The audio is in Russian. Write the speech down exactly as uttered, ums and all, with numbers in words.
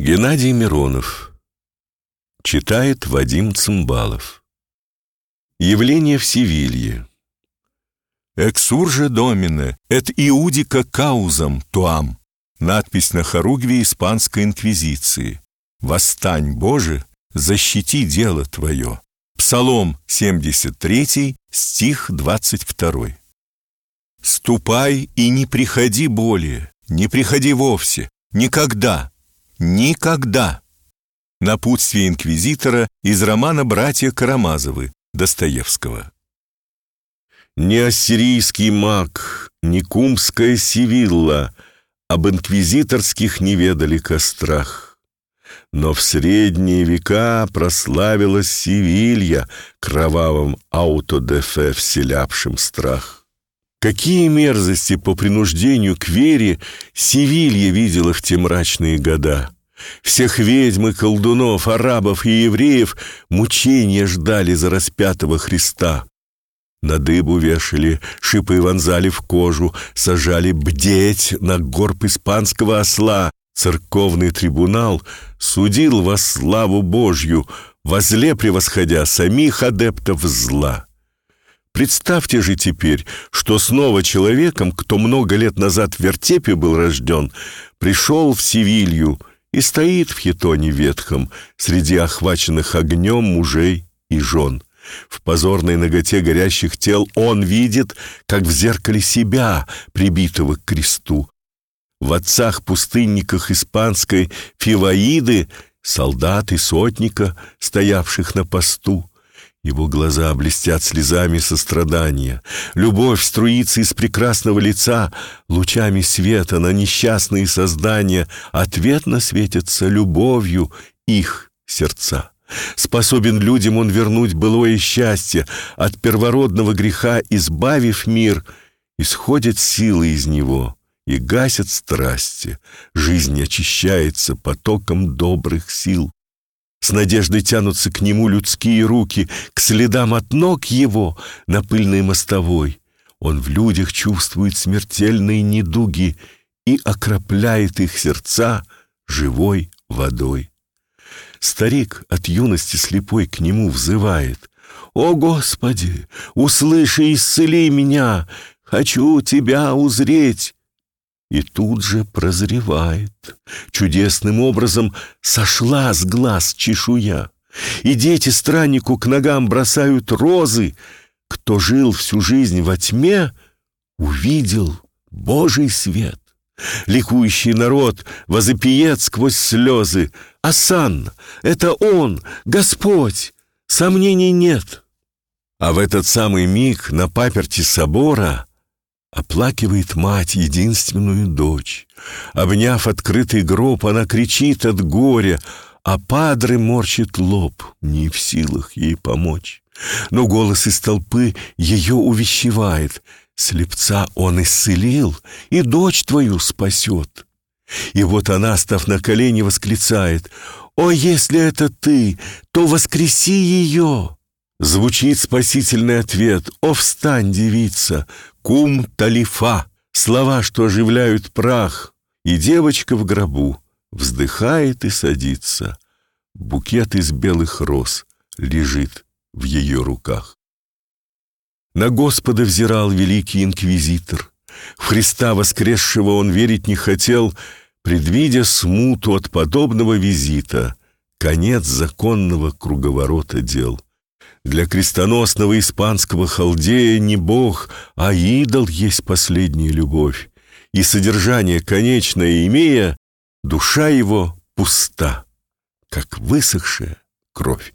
Геннадий Миронов. Читает Вадим Цымбалов. Явление в Севилье. «Эксурже домине, эт иудика каузам туам». Надпись на хоругве испанской инквизиции. «Восстань, Боже, защити дело Твое». Псалом семьдесят три, стих двадцать два. «Ступай и не приходи более, не приходи вовсе, никогда, никогда». Напутствие инквизитора из романа «Братья Карамазовы» Достоевского. Ни ассирийский маг, ни кумская Севилла об инквизиторских не ведали кострах. Но в средние века прославилась Севилья кровавым аутодафе, вселявшим страх. Какие мерзости по принуждению к вере Севилья видела в те мрачные года! Всех ведьм и колдунов, арабов и евреев мучения ждали за распятого Христа. На дыбу вешали, шипы вонзали в кожу, сажали бдеть на горб испанского осла. Церковный трибунал судил во славу Божью, возле превосходя самих адептов зла. Представьте же теперь, что снова человеком, кто много лет назад в вертепе был рожден, пришел в Севилью и стоит в хитоне ветхом среди охваченных огнем мужей и жен. В позорной наготе горящих тел он видит, как в зеркале себя, прибитого к кресту. В отцах-пустынниках испанской Фиваиды солдат и сотника, стоявших на посту. Его глаза блестят слезами сострадания. Любовь струится из прекрасного лица, лучами света на несчастные создания ответно светятся любовью их сердца. Способен людям он вернуть былое счастье, от первородного греха избавив мир. Исходят силы из него и гасят страсти. Жизнь очищается потоком добрых сил. С надеждой тянутся к нему людские руки, к следам от ног его на пыльной мостовой. Он в людях чувствует смертельные недуги и окропляет их сердца живой водой. Старик от юности слепой к нему взывает: «О, Господи, услыши и исцели меня! Хочу Тебя узреть!» И тут же прозревает. Чудесным образом сошла с глаз чешуя. И дети страннику к ногам бросают розы. Кто жил всю жизнь во тьме, увидел Божий свет. Ликующий народ возопиет сквозь слезы: «Осанна! Это Он, Господь! Сомнений нет!» А в этот самый миг на паперти собора оплакивает мать единственную дочь. Обняв открытый гроб, она кричит от горя, а падре морщит лоб, не в силах ей помочь. Но голос из толпы ее увещевает: слепца он исцелил и дочь твою спасет. И вот она, став на колени, восклицает: «О, если это ты, то воскреси ее!» Звучит спасительный ответ: «О, встань, девица! Кум талифа!» Слова, что оживляют прах. И девочка в гробу вздыхает и садится. Букет из белых роз лежит в ее руках. На Господа взирал великий инквизитор. В Христа воскресшего он верить не хотел, предвидя смуту от подобного визита, конец законного круговорота дел. Для крестоносного испанского халдея не бог, а идол есть последняя любовь, и содержание конечное имея, душа его пуста, как высохшая кровь.